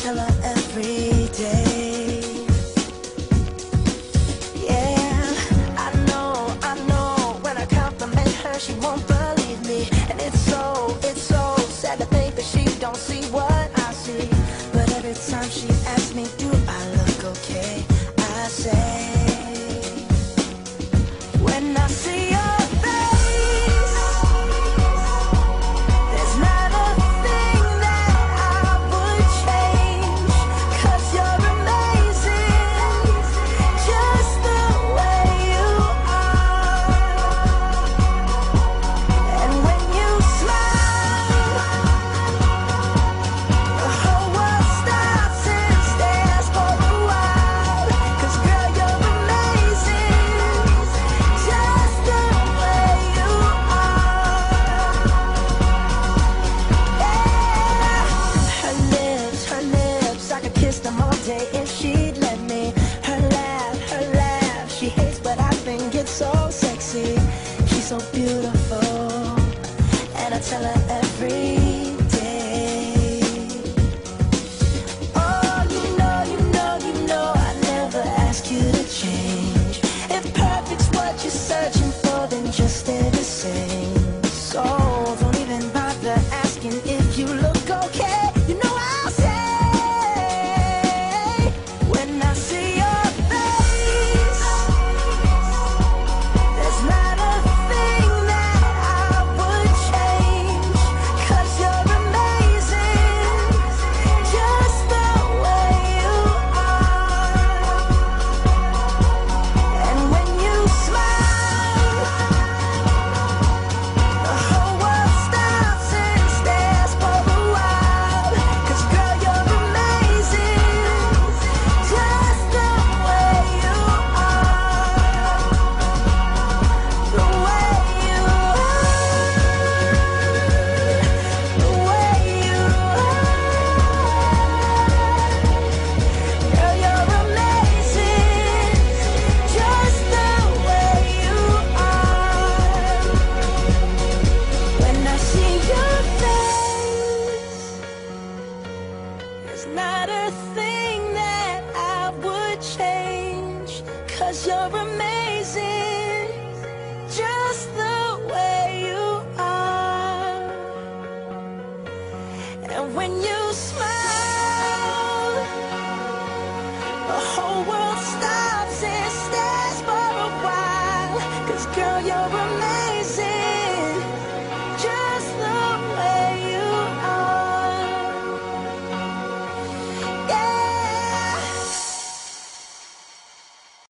tell her every day. Yeah, I know, when I compliment her, she won't believe me. And it's so sad to think that she don't see what I see. But every time she asks me, do I look okay? I say, when I see your face, there's not a thing that I would change. 'Cause you're amazing, just the way you are. And when you smile, the whole world stops and stares for a while. 'Cause girl, you're amazing, just the way you are. Yeah. Her lips, I could kiss them all day if she'd let me. Her laugh, she hates but I think it's so sexy. She's so beautiful, and I tell her every day. Oh, you know, I never ask you to change. If perfect's what you're searching for, then just stay the same. So don't even bother asking if you look okay. You know I'll say, when I see your face, there's not a thing that I would change. 'Cause you're amazing, just the way you are. And when you smile, the whole world stops and stares for a while. 'Cause girl, you're amazing, just the way you are. The way you are. The way you are. Girl, you're amazing, just the way you are. When I see your face, there's not a thing that I would change. 'Cause you're amazing.